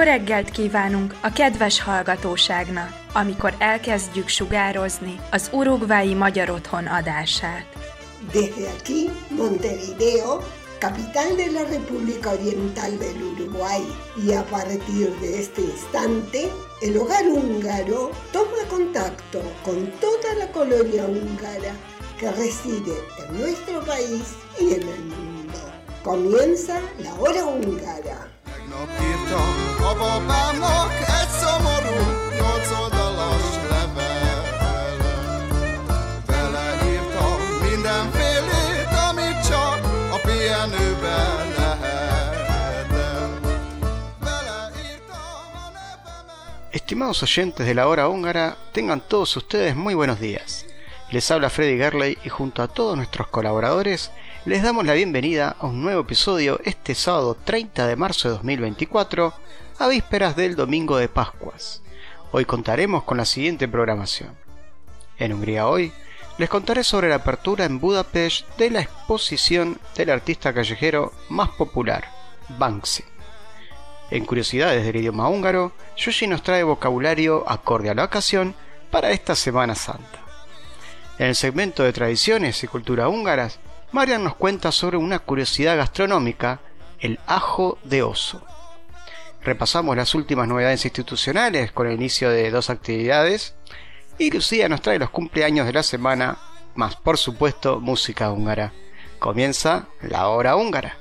Jó reggelt kívánunk a kedves hallgatóságnak, amikor elkezdjük sugározni az Uruguayi Magyar Otthon adását. Desde aquí, Montevideo, capital de la República Oriental del Uruguay, y a partir de este instante, el Hogar Húngaro toma contacto con toda la colonia húngara que reside en nuestro país y en el mundo. Comienza la Hora Húngara. A babámnak egy szomorú, 8 oldalas levelet. Beleírtam mindenfélét, amit csak a pihenőben lehetett. Beleírtam a nevemet. Estimados oyentes de la Hora Húngara, tengan todos ustedes muy buenos días. Les habla Freddy Gerley y junto a todos nuestros colaboradores les damos la bienvenida a un nuevo episodio este sábado 30 de marzo de 2024, a vísperas del Domingo de Pascuas. Hoy contaremos con la siguiente programación. En Hungría hoy, les contaré sobre la apertura en Budapest de la exposición del artista callejero más popular, Banksy. En curiosidades del idioma húngaro, Yushi nos trae vocabulario acorde a la ocasión para esta Semana Santa. En el segmento de tradiciones y cultura húngaras, Marian nos cuenta sobre una curiosidad gastronómica, el ajo de oso. Repasamos las últimas novedades institucionales con el inicio de 2 actividades y Lucía nos trae los cumpleaños de la semana, más por supuesto música húngara. Comienza la Hora Húngara.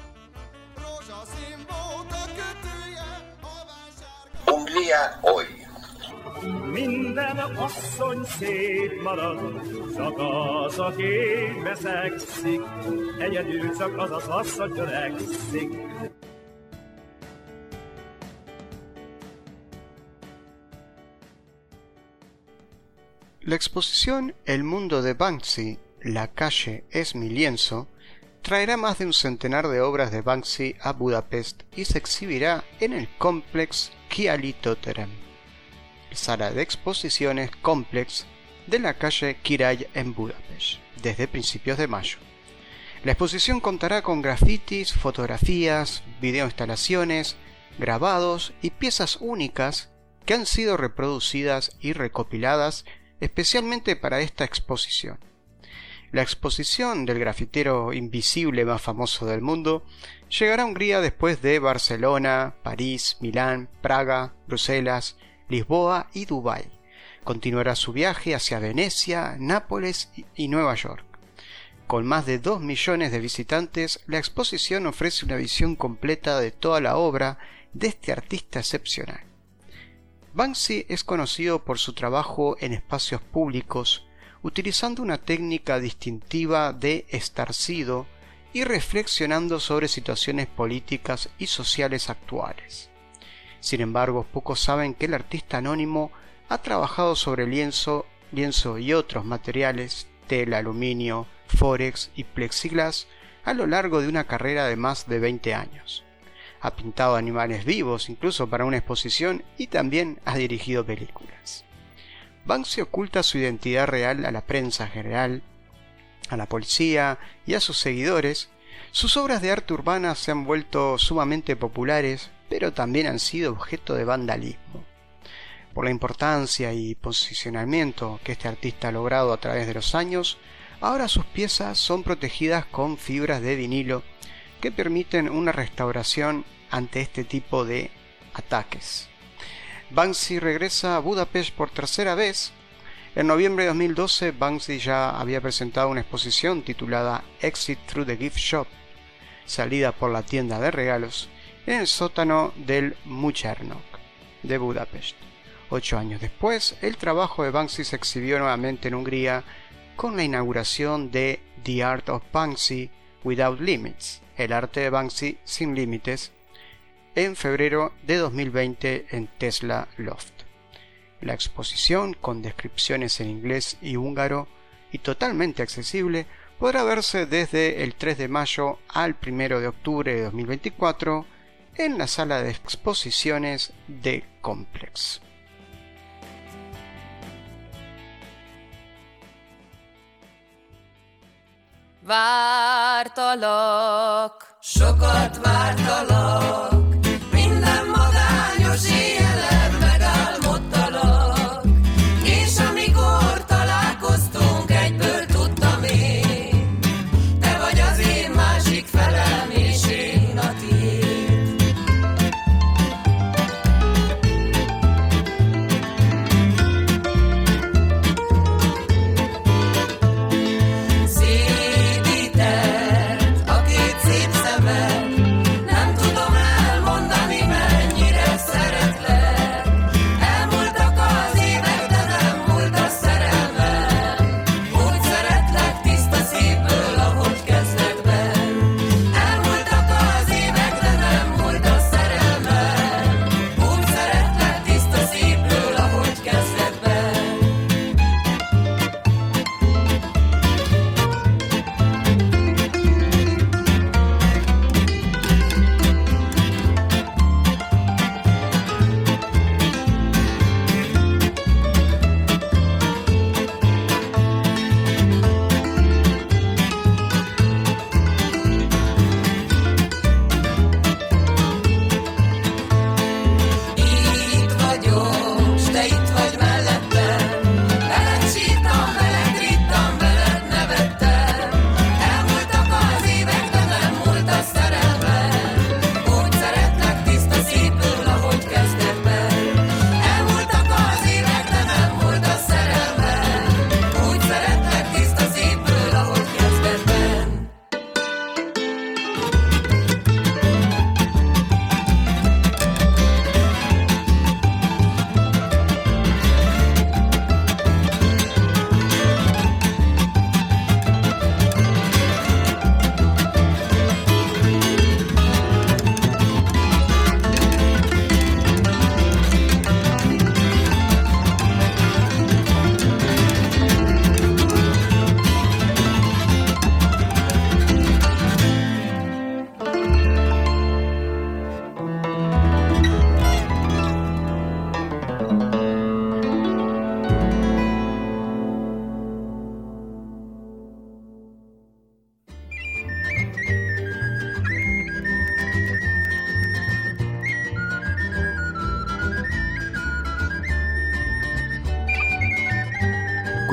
Hungría hoy. Minden asszony szép marad, csak az, aki beszegszik, egyedül csak az az asszony törekszik. La exposición El mundo de Banksy, la calle es mi lienzo, traerá más de un centenar de obras de Banksy a Budapest y se exhibirá en el Complex Kiállítóterem, sala de exposiciones Complex de la calle Király en Budapest, desde principios de mayo. La exposición contará con grafitis, fotografías, videoinstalaciones, grabados y piezas únicas que han sido reproducidas y recopiladas especialmente para esta exposición. La exposición del grafitero invisible más famoso del mundo llegará a Hungría después de Barcelona, París, Milán, Praga, Bruselas, Lisboa y Dubái. Continuará su viaje hacia Venecia, Nápoles y Nueva York. Con más de 2 millones de visitantes, la exposición ofrece una visión completa de toda la obra de este artista excepcional. Banksy es conocido por su trabajo en espacios públicos, utilizando una técnica distintiva de estarcido y reflexionando sobre situaciones políticas y sociales actuales. Sin embargo, pocos saben que el artista anónimo ha trabajado sobre lienzo y otros materiales, tela, aluminio, fórex y plexiglas a lo largo de una carrera de más de 20 años. Ha pintado animales vivos, incluso para una exposición, y también ha dirigido películas. Banksy oculta su identidad real a la prensa general, a la policía y a sus seguidores. Sus obras de arte urbana se han vuelto sumamente populares, pero también han sido objeto de vandalismo. Por la importancia y posicionamiento que este artista ha logrado a través de los años, ahora sus piezas son protegidas con fibras de vinilo que permiten una restauración ante este tipo de ataques. Banksy regresa a Budapest por tercera vez. En noviembre de 2012, Banksy ya había presentado una exposición titulada Exit Through the Gift Shop, salida por la tienda de regalos, en el sótano del Muchernok de Budapest. 8 años después, el trabajo de Banksy se exhibió nuevamente en Hungría con la inauguración de The Art of Banksy Without Limits, el arte de Banksy sin límites, en febrero de 2020 en Tesla Loft. La exposición, con descripciones en inglés y húngaro y totalmente accesible, podrá verse desde el 3 de mayo al 1 de octubre de 2024 en la sala de exposiciones de Complex. Vártalak, sokat vártalak, minden magány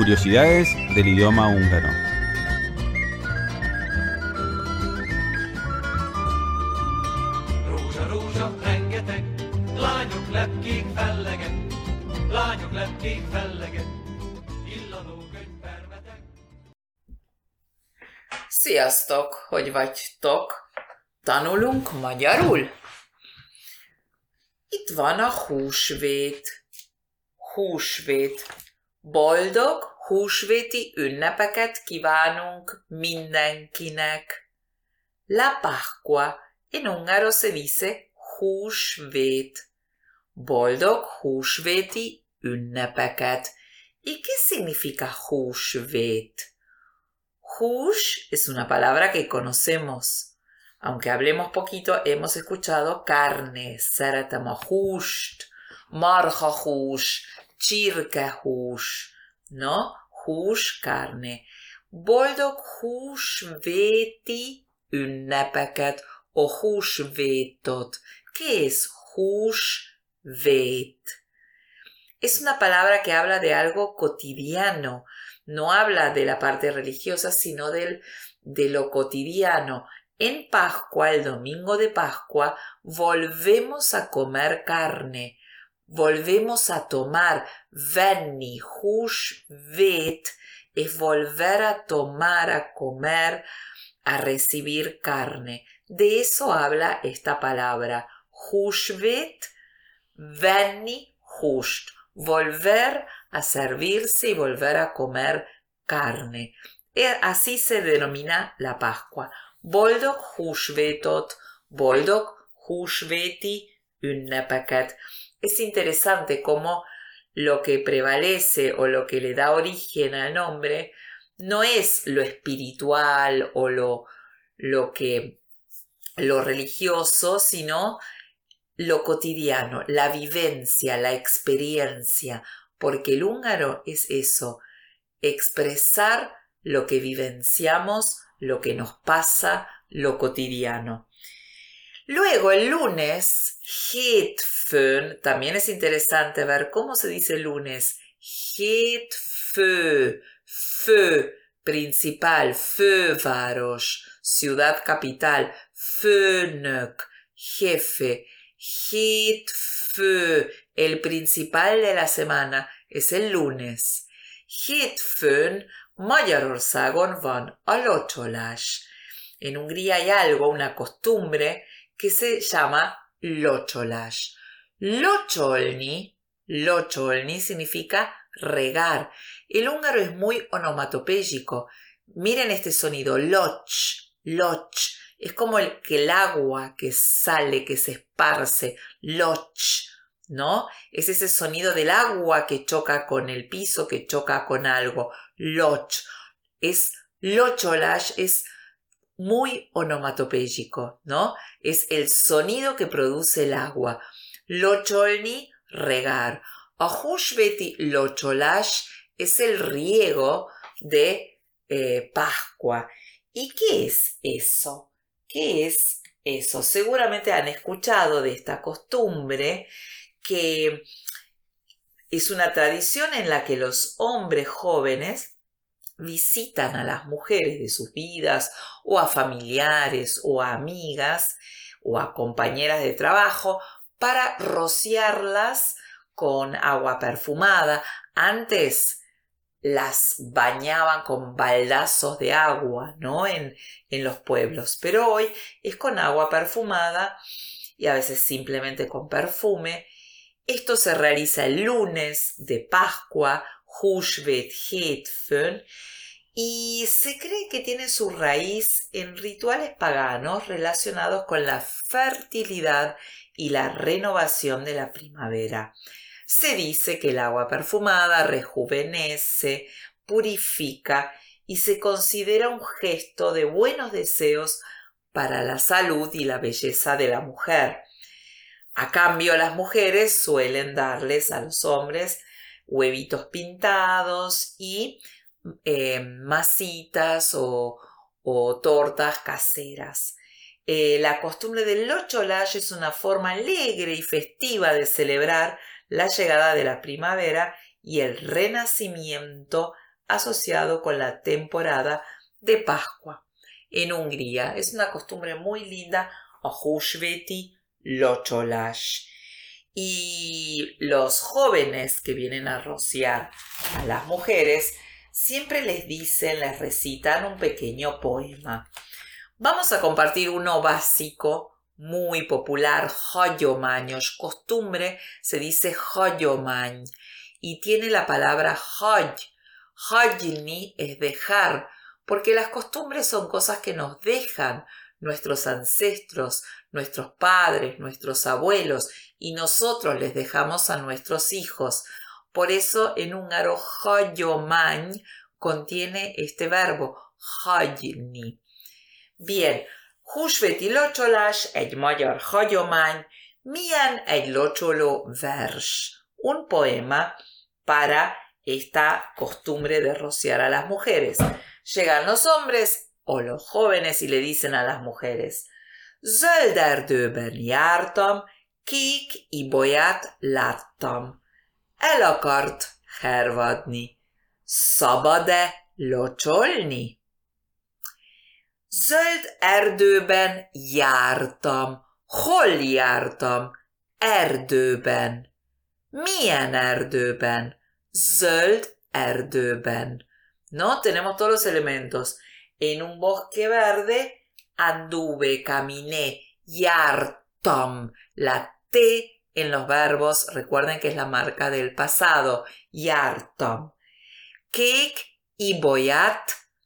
curiosidades del idioma húngaro. Sziasztok! Hogy vagytok? Tanulunk magyarul? Itt van a húsvét. Húsvét. Boldog húsvéti ünnepeket kívánunk mindenkinek. La Pascua. En húngaro se dice húsvét. Boldog húsvéti ünnepeket. ¿Y qué significa húsvét? Hús es una palabra que conocemos. Aunque hablemos poquito, hemos escuchado carne, szeretem a húst, marhahús, csirkehús, ¿no? Hús, carne. Boldog húsvéti ünnepeket o húsvétot. ¿Qué es húsvét? Es una palabra que habla de algo cotidiano. No habla de la parte religiosa, sino de lo cotidiano. En Pascua, el domingo de Pascua, volvemos a comer carne. Volvemos a tomar. Venni, húsvét, es volver a tomar, a comer, a recibir carne. De eso habla esta palabra. Húsvét, venni, húst. Volver a servirse y volver a comer carne. Así se denomina la Pascua. Boldog húsvétot, boldog húsvéti ünnepeket. Es interesante cómo lo que prevalece o lo que le da origen al nombre no es lo espiritual o lo religioso, sino lo cotidiano, la vivencia, la experiencia, porque el húngaro es eso, expresar lo que vivenciamos, lo que nos pasa, lo cotidiano. Luego el lunes, hétfőn, también es interesante ver cómo se dice el lunes. Hétfő, fő, principal, főváros, ciudad capital, főnök, jefe. Hétfő, el principal de la semana, es el lunes. Hétfőn, Magyarországon van a locsolás. En Hungría hay algo, una costumbre, que se llama locsolás. Locsolni significa regar. El húngaro es muy onomatopéyico. Miren este sonido, loch. Es como el agua que sale, que se esparce, loch, ¿no? Es ese sonido del agua que choca con el piso, que choca con algo, loch. Locsolás es muy onomatopéyico, ¿no? Es el sonido que produce el agua. Locsolni, regar. A húsvéti locsolás es el riego de Pascua. ¿Y qué es eso? ¿Qué es eso? Seguramente han escuchado de esta costumbre que es una tradición en la que los hombres jóvenes visitan a las mujeres de sus vidas o a familiares o a amigas o a compañeras de trabajo para rociarlas con agua perfumada. Antes las bañaban con baldazos de agua, ¿no? En los pueblos, pero hoy es con agua perfumada y a veces simplemente con perfume. Esto se realiza el lunes de Pascua, húsvét hétfőn, y se cree que tiene su raíz en rituales paganos relacionados con la fertilidad y la renovación de la primavera. Se dice que el agua perfumada rejuvenece, purifica y se considera un gesto de buenos deseos para la salud y la belleza de la mujer. A cambio, las mujeres suelen darles a los hombres huevitos pintados y masitas o tortas caseras. La costumbre del locsolás es una forma alegre y festiva de celebrar la llegada de la primavera y el renacimiento asociado con la temporada de Pascua. En Hungría es una costumbre muy linda, a húsvéti locsolás. Y los jóvenes que vienen a rociar a las mujeres siempre les recitan un pequeño poema. Vamos a compartir uno básico, muy popular, hagyomány. Costumbre se dice hagyomány y tiene la palabra hagy. Hagyni es dejar, porque las costumbres son cosas que nos dejan nuestros ancestros, nuestros padres, nuestros abuelos, y nosotros les dejamos a nuestros hijos. Por eso en húngaro hagyomány contiene este verbo, hagyni. Bien, húsvéti locsolás, egy magyar hagyomány, milyen egy locsoló vers. Un poema para esta costumbre de rociar a las mujeres. Llegan los hombres o los jóvenes y le dicen a las mujeres: Zöld erdőben jártam, kék ibolyát láttam. El akart hervadni. Szabad-e locsolni? Zöld erdőben jártam. Hol jártam? Erdőben. Milyen erdőben? Zöld erdőben. ¿No? Tenemos todos los elementos. En un bosque verde anduve, caminé, jártam. La T en los verbos, recuerden que es la marca del pasado, jártam. Kék ibolyát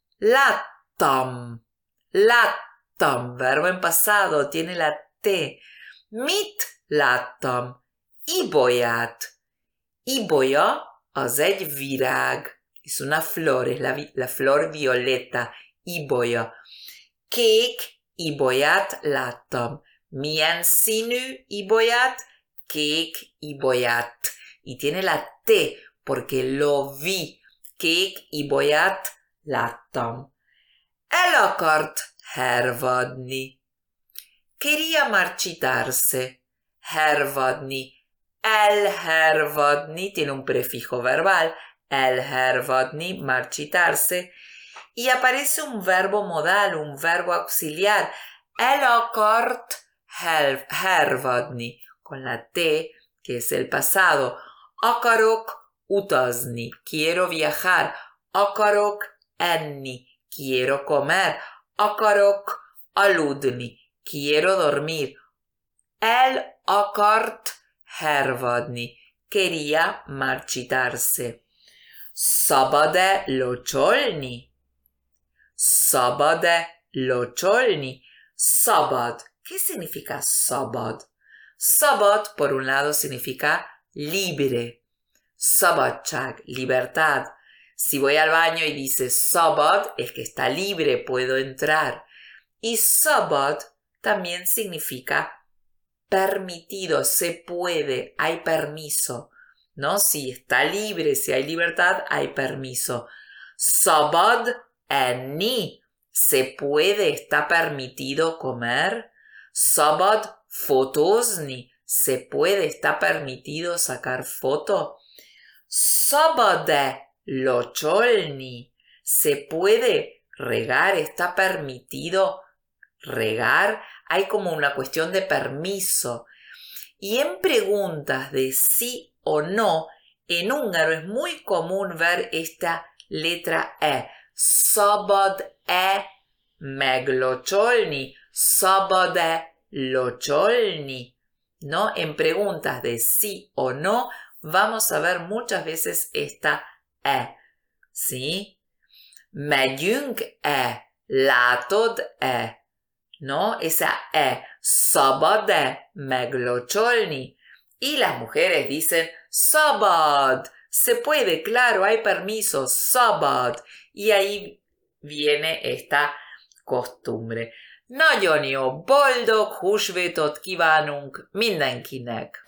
láttam. Láttam, verbo en pasado, tiene la T. Mit láttam? Ibolyát. Ibolya az egy virág. Es una flor, es la flor violeta, ibolya. Kék ibolyát láttam. Milyen színű ibolyát? Kék ibolyát. Y tiene la T porque lo vi. Kék ibolyát láttam. El akart hervadni. Quería marchitarse. Hervadni. Elhervadni tiene un prefijo verbal. Elhervadni, marchitarse. Y aparece un verbo modal, un verbo auxiliar. El akart hervadni. Con la T, que es el pasado. Akarok utazni. Quiero viajar. Akarok enni. Quiero comer. Akarok aludni. Quiero dormir. El akart hervadni. Quería marchitarse. Szabad-e locsolni? Szabad-e locsolni? Szabad. ¿Qué significa szabad? Szabad, por un lado, significa libre. Szabadság, libertad. Si voy al baño y dice szabad, es que está libre, puedo entrar. Y szabad también significa permitido, se puede, hay permiso, ¿no? Si está libre, si hay libertad, hay permiso. Szabad enni, se puede, está permitido comer. Szabad fotózni, se puede, está permitido sacar foto. Szabad-e locsolni, se puede regar, está permitido regar. Hay como una cuestión de permiso. Y en preguntas de sí o no, en húngaro es muy común ver esta letra E. Szabad-e meglocsolni? Szabad-e locsolni? ¿No? En preguntas de sí o no, vamos a ver muchas veces esta E. ¿Sí? Megyünk-e? Látod-e? ¿No? Esa E. Szabad-e meglocsolni? Y las mujeres dicen szabad. Se puede, claro, hay permiso. Szabad. Y ahí viene esta costumbre. Nagyon jó, boldog húsvétot kívánunk mindenkinek!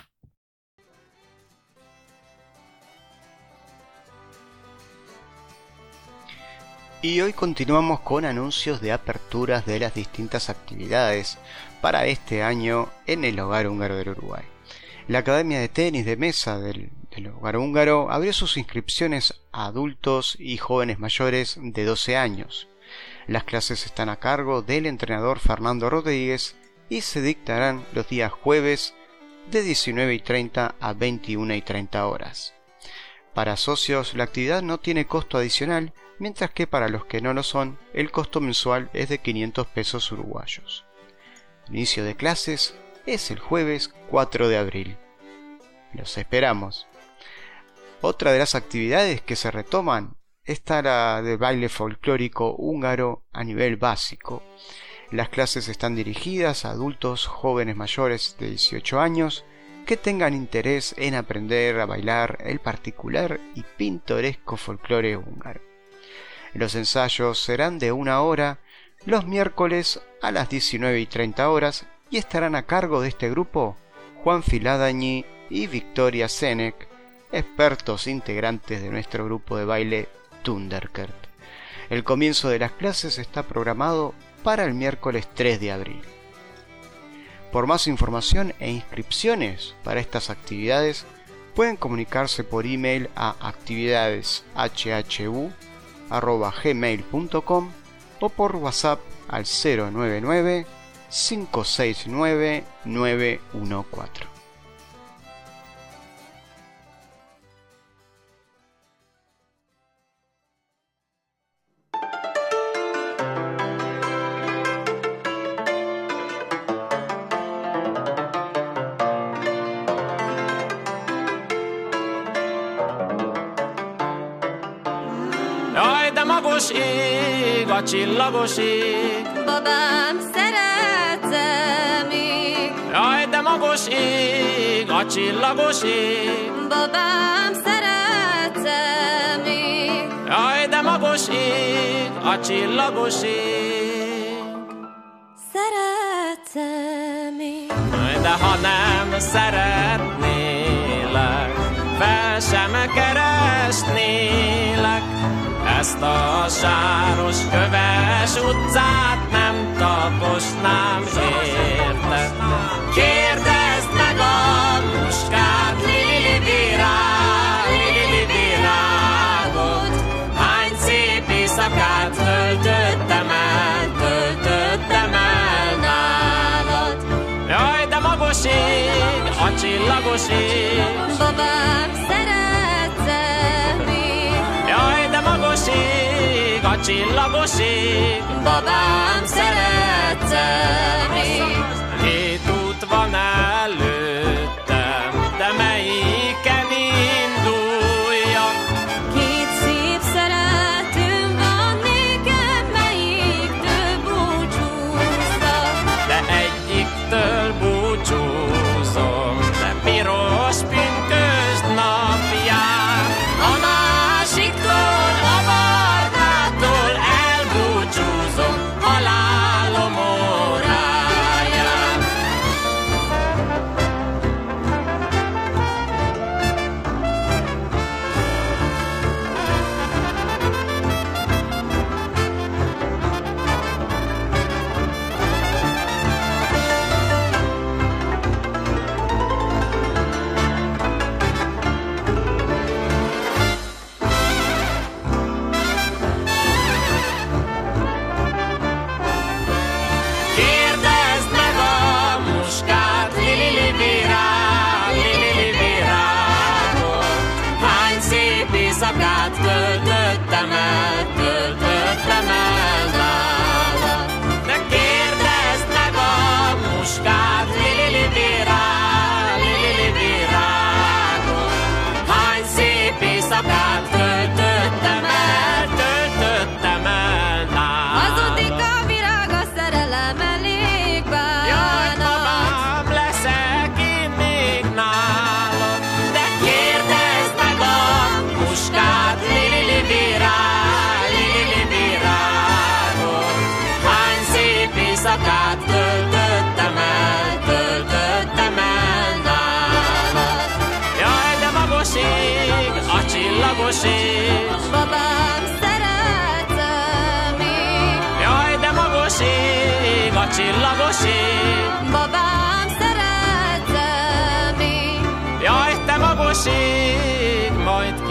Y hoy continuamos con anuncios de aperturas de las distintas actividades para este año en el Hogar Húngaro del Uruguay. La Academia de Tenis de Mesa del El hogar húngaro abrió sus inscripciones a adultos y jóvenes mayores de 12 años. Las clases están a cargo del entrenador Fernando Rodríguez y se dictarán los días jueves de 19:30 a 21:30 horas. Para socios, la actividad no tiene costo adicional, mientras que para los que no lo son, el costo mensual es de 500 pesos uruguayos. El inicio de clases es el jueves 4 de abril. Los esperamos. Otra de las actividades que se retoman está la de baile folclórico húngaro a nivel básico. Las clases están dirigidas a adultos jóvenes mayores de 18 años que tengan interés en aprender a bailar el particular y pintoresco folclore húngaro. Los ensayos serán de 1 hora los miércoles a las 19:30 horas y estarán a cargo de este grupo Juan Filadañi y Victoria Senek, expertos integrantes de nuestro grupo de baile Thunderkert. El comienzo de las clases está programado para el miércoles 3 de abril. Por más información e inscripciones para estas actividades, pueden comunicarse por email a actividadeshhu@gmail.com o por WhatsApp al 099 569 914. Magos ég, a csillagos ég. Babám, szeretem ég. Jaj, de magos ég, a csillagos ég. Babám, szeretem ég. Jaj, de magos ég, a csillagos ég. Szeretem ég. Jaj, de ha nem szeretnélek, fel sem keresnélek, ezt a sáros köves utcát nem taposnám, érted? Kérdezd meg a muskát, lili virágot, hány szép éjszakát töltöttem el nálad. Jaj, de magos ég, a csillagos ég. Babám, szeretem ég. Jaj, de magos ég, a csillagos ég. Babám, szeretem ég. 2 út van előttem, de melyiken induljak? 2 szép szeretőm van nékem, melyiktől búcsúzzak? De egyiktől búcsúzom, de piros pünkösd napján. A másiktól, a barnától elbúcsúzom halálom óráján.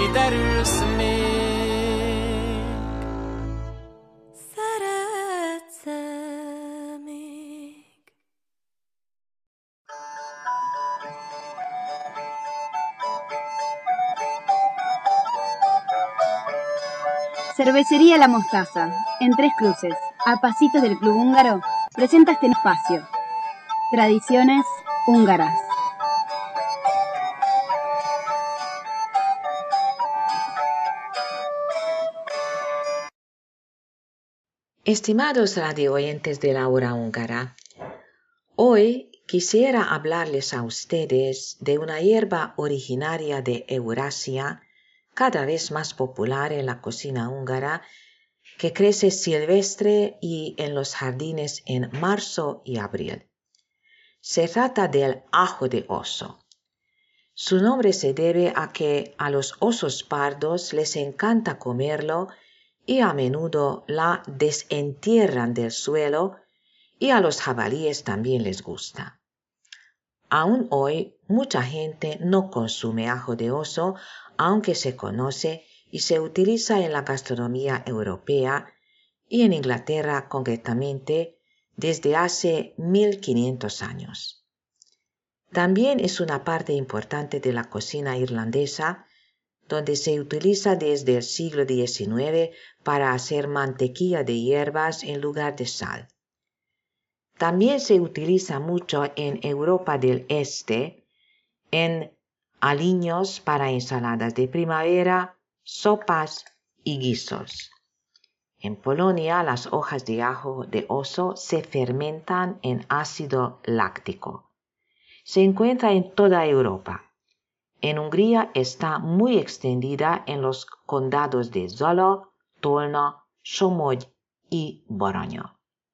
kiderülsz még. Szeretsz-e még? Cervecería La Mostaza, en Tres Cruces, a pasitos del Club Húngaro, presenta este espacio. Tradiciones húngaras. Estimados radio oyentes de la hora húngara, hoy quisiera hablarles a ustedes de una hierba originaria de Eurasia, cada vez más popular en la cocina húngara, que crece silvestre y en los jardines en marzo y abril. Se trata del ajo de oso. Su nombre se debe a que a los osos pardos les encanta comerlo y a menudo la desentierran del suelo, y a los jabalíes también les gusta. Aún hoy mucha gente no consume ajo de oso, aunque se conoce y se utiliza en la gastronomía europea y en Inglaterra concretamente desde hace 1500 años. También es una parte importante de la cocina irlandesa, donde se utiliza desde el siglo XIX para hacer mantequilla de hierbas en lugar de sal. También se utiliza mucho en Europa del Este, en aliños para ensaladas de primavera, sopas y guisos. En Polonia, las hojas de ajo de oso se fermentan en ácido láctico. Se encuentra en toda Europa. En Hungría está muy extendida en los condados de Zala, Tolna, Somogy y Baranya.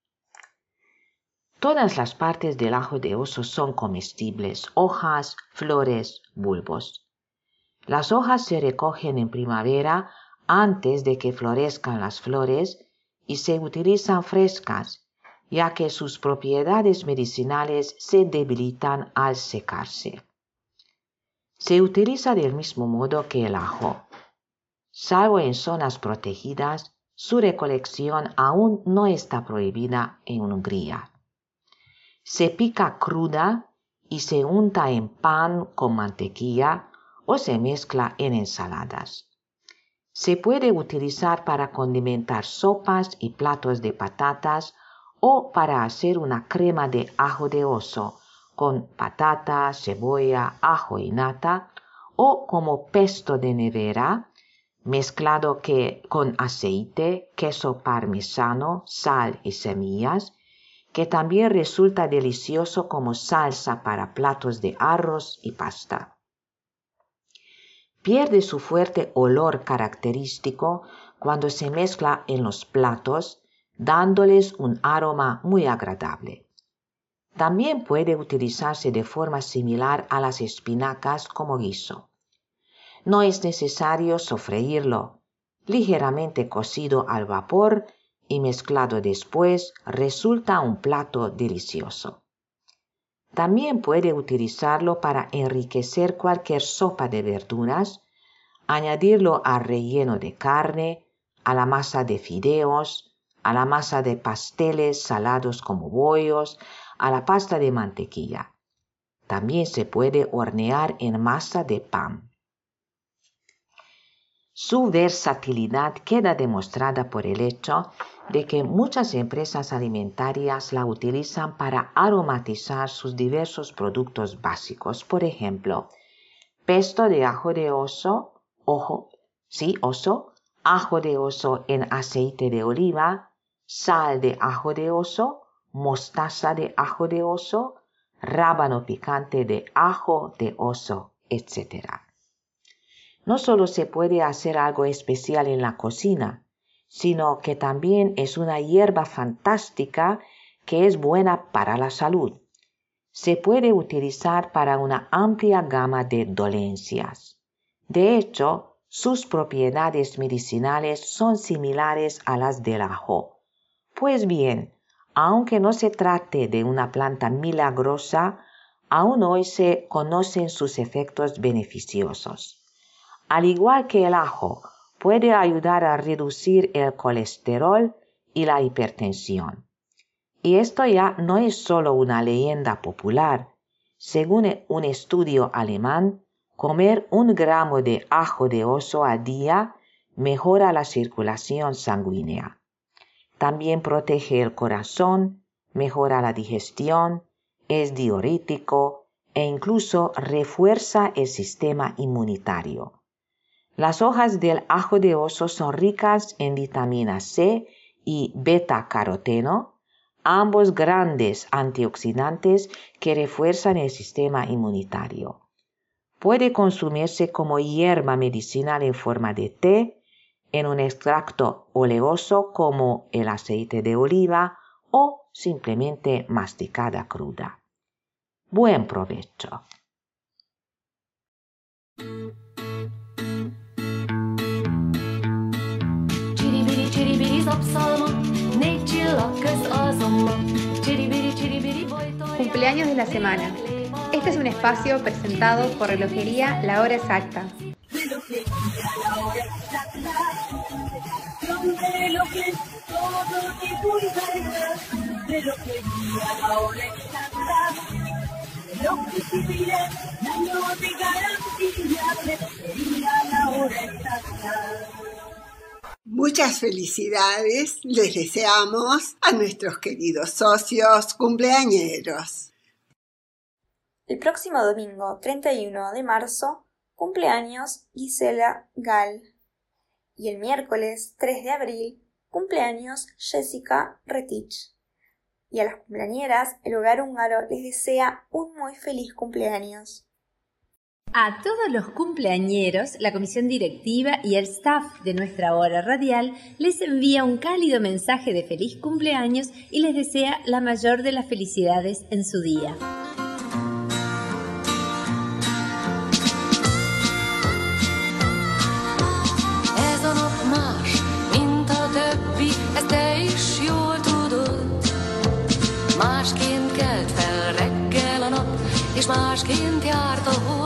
Todas las partes del ajo de oso son comestibles: hojas, flores, bulbos. Las hojas se recogen en primavera antes de que florezcan las flores y se utilizan frescas, ya que sus propiedades medicinales se debilitan al secarse. Se utiliza del mismo modo que el ajo. Salvo en zonas protegidas, su recolección aún no está prohibida en Hungría. Se pica cruda y se unta en pan con mantequilla o se mezcla en ensaladas. Se puede utilizar para condimentar sopas y platos de patatas o para hacer una crema de ajo de oso con patata, cebolla, ajo y nata, o como pesto de nevera mezclado con aceite, queso parmesano, sal y semillas, que también resulta delicioso como salsa para platos de arroz y pasta. Pierde su fuerte olor característico cuando se mezcla en los platos, dándoles un aroma muy agradable. También puede utilizarse de forma similar a las espinacas como guiso. No es necesario sofreírlo. Ligeramente cocido al vapor y mezclado después resulta un plato delicioso. También puede utilizarlo para enriquecer cualquier sopa de verduras, añadirlo al relleno de carne, a la masa de fideos, a la masa de pasteles salados como bollos, a la pasta de mantequilla. También se puede hornear en masa de pan. Su versatilidad queda demostrada por el hecho de que muchas empresas alimentarias la utilizan para aromatizar sus diversos productos básicos. Por ejemplo, pesto de ajo de oso, ajo de oso en aceite de oliva, sal de ajo de oso, mostaza de ajo de oso, rábano picante de ajo de oso, etc. No solo se puede hacer algo especial en la cocina, sino que también es una hierba fantástica que es buena para la salud. Se puede utilizar para una amplia gama de dolencias. De hecho, sus propiedades medicinales son similares a las del ajo. Pues bien, aunque no se trate de una planta milagrosa, aún hoy se conocen sus efectos beneficiosos. Al igual que el ajo, puede ayudar a reducir el colesterol y la hipertensión. Y esto ya no es solo una leyenda popular. Según un estudio alemán, comer 1 gramo de ajo de oso al día mejora la circulación sanguínea. También protege el corazón, mejora la digestión, es diurético e incluso refuerza el sistema inmunitario. Las hojas del ajo de oso son ricas en vitamina C y beta-caroteno, ambos grandes antioxidantes que refuerzan el sistema inmunitario. Puede consumirse como hierba medicinal en forma de té, en un extracto oleoso como el aceite de oliva o simplemente masticada cruda. Buen provecho. Cumpleaños de la semana. Este es un espacio presentado por Relojería La Hora Exacta. Muchas felicidades les deseamos a nuestros queridos socios cumpleañeros. El próximo domingo 31 de marzo, cumpleaños Gisela Gall. Y el miércoles 3 de abril, cumpleaños Jessica Retich. Y a las cumpleañeras, el Hogar Húngaro les desea un muy feliz cumpleaños. A todos los cumpleañeros, la comisión directiva y el staff de nuestra hora radial les envía un cálido mensaje de feliz cumpleaños y les desea la mayor de las felicidades en su día. Ez a nap más, mint a többi, ezt te is jól tudod. Másként kelt fel reggel a nap, és másként járt a hold.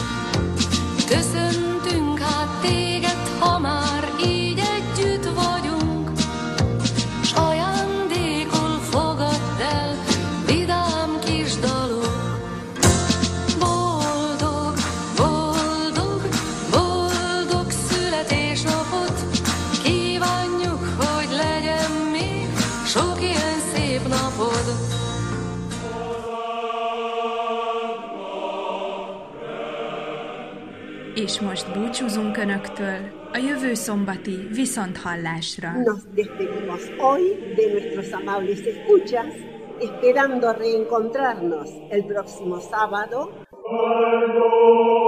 Köszöntünk hát téged, ha már így együtt vagyunk, s ajándékul fogadd el vidám kis dalok. Boldog, boldog, boldog születésnapot, kívánjuk, hogy legyen még sok ilyen szép napod. És most búcsúzunk Önöktől a jövő szombati viszonthallásra. Nos despedimos hoy de nuestros amables escuchas, esperando reencontrarnos el próximo sábado.